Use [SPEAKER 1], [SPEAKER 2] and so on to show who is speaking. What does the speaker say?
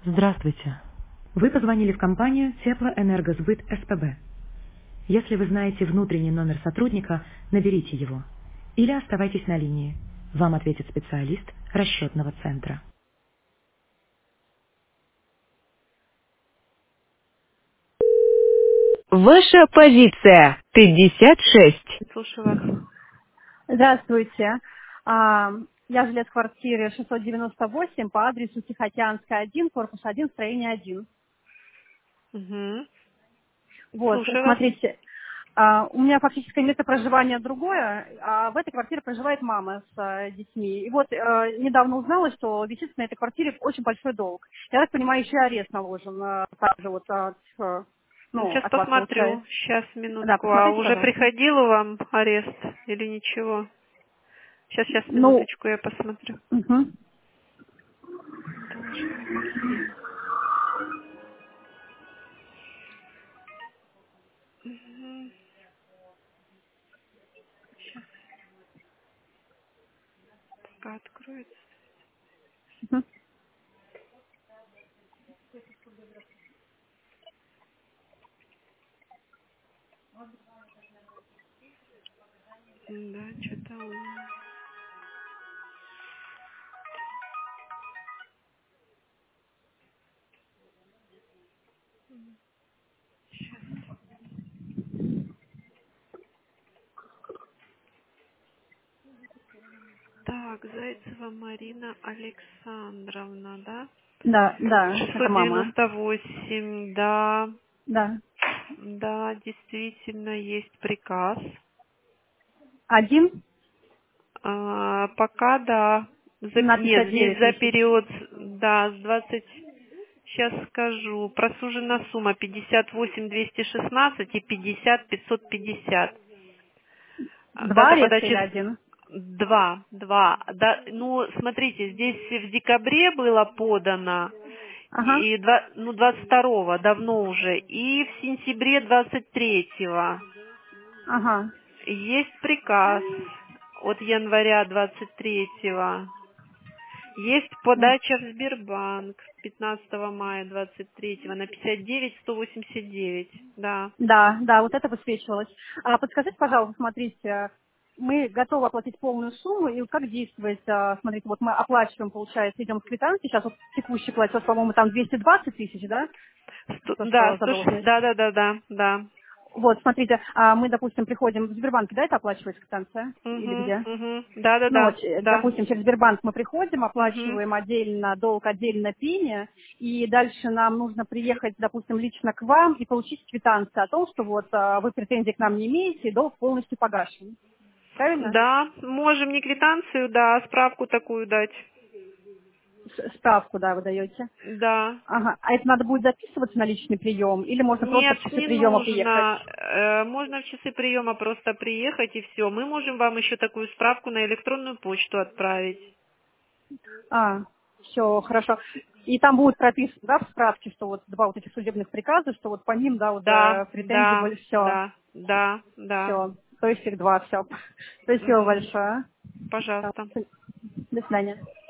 [SPEAKER 1] Здравствуйте. Вы позвонили в компанию Теплоэнергосбыт СПБ. Если вы знаете внутренний номер сотрудника, наберите его. Или оставайтесь на линии. Вам ответит специалист расчетного центра.
[SPEAKER 2] Ваша позиция 56. Слушаю вас.
[SPEAKER 3] Здравствуйте. Я жилец в квартире 698 по адресу Тихоокеанская, 1, корпус 1, строение 1.
[SPEAKER 2] Угу.
[SPEAKER 3] Вот,
[SPEAKER 2] Слушаю вас.
[SPEAKER 3] смотрите, у меня фактическое место проживания другое, а в этой квартире проживает мама с детьми. И вот недавно узнала, что висит на этой квартире очень большой долг. Я так понимаю, еще и арест наложен, также вот
[SPEAKER 2] Сейчас
[SPEAKER 3] от вас
[SPEAKER 2] посмотрю.
[SPEAKER 3] получается.
[SPEAKER 2] Сейчас,
[SPEAKER 3] Да,
[SPEAKER 2] минутку. А
[SPEAKER 3] посмотрите,
[SPEAKER 2] уже
[SPEAKER 3] пожалуйста.
[SPEAKER 2] приходил вам арест или ничего? Сейчас,
[SPEAKER 3] Ну,
[SPEAKER 2] минуточку, я посмотрю.
[SPEAKER 3] мгм.
[SPEAKER 2] Должен Максим. Угу. Сейчас пока откроется.
[SPEAKER 3] Мгм.
[SPEAKER 2] Да, что-то он... Сейчас. Так, Зайцева Марина Александровна, да?
[SPEAKER 3] Да, да, это мама.
[SPEAKER 2] 698, да.
[SPEAKER 3] Да.
[SPEAKER 2] Да, действительно есть приказ.
[SPEAKER 3] Один
[SPEAKER 2] Пока да.
[SPEAKER 3] на
[SPEAKER 2] Нет, здесь
[SPEAKER 3] 59
[SPEAKER 2] за
[SPEAKER 3] тысяч.
[SPEAKER 2] период, да, с 20, сейчас скажу, просужена сумма 58 216 и 50 550.
[SPEAKER 3] Два
[SPEAKER 2] Дата
[SPEAKER 3] ареста или
[SPEAKER 2] подачи
[SPEAKER 3] один?
[SPEAKER 2] два. Да, ну, смотрите, здесь в декабре было подано,
[SPEAKER 3] Ага,
[SPEAKER 2] и 22-го, давно уже, и в сентябре 23-го.
[SPEAKER 3] ага.
[SPEAKER 2] Есть приказ от января 23-го. Есть подача в Сбербанк 15 мая 23-го на 59 189. Да.
[SPEAKER 3] Да, да, вот это высвечивалось. Подскажите, пожалуйста, смотрите, мы готовы оплатить полную сумму, и как действовать? Смотрите, вот мы оплачиваем, получается, идем с квитанции, сейчас вот текущий платеж, по-моему, там 220 тысяч, да? То,
[SPEAKER 2] Да,
[SPEAKER 3] что
[SPEAKER 2] 100,
[SPEAKER 3] задолженность.
[SPEAKER 2] да.
[SPEAKER 3] Вот, смотрите, мы, допустим, приходим в Сбербанке, да, это оплачивается квитанция? Или где? Ну, вот,
[SPEAKER 2] Да.
[SPEAKER 3] допустим, через Сбербанк мы приходим,
[SPEAKER 2] Угу.
[SPEAKER 3] оплачиваем отдельно долг, отдельно пени, и дальше нам нужно приехать, допустим, лично к вам и получить квитанцию о том, что вот вы претензий к нам не имеете, и долг полностью погашен. Правильно?
[SPEAKER 2] Да, можем не квитанцию, да, а справку такую дать.
[SPEAKER 3] Справку, да, вы даете.
[SPEAKER 2] Да.
[SPEAKER 3] Ага. А это надо будет записываться на личный прием, или можно просто в
[SPEAKER 2] Нет,
[SPEAKER 3] часы
[SPEAKER 2] не
[SPEAKER 3] приема приехать?
[SPEAKER 2] нужно. Можно в часы приема просто приехать и все. Мы можем вам еще такую справку на электронную почту отправить.
[SPEAKER 3] Все, хорошо. И там будет прописано, да, в справке, что вот два вот этих судебных приказа, что вот по ним, да, вот претензии были, все,
[SPEAKER 2] Да.
[SPEAKER 3] все. То есть их два, все. Спасибо
[SPEAKER 2] Мгм.
[SPEAKER 3] большое. Да.
[SPEAKER 2] Пожалуйста.
[SPEAKER 3] До свидания.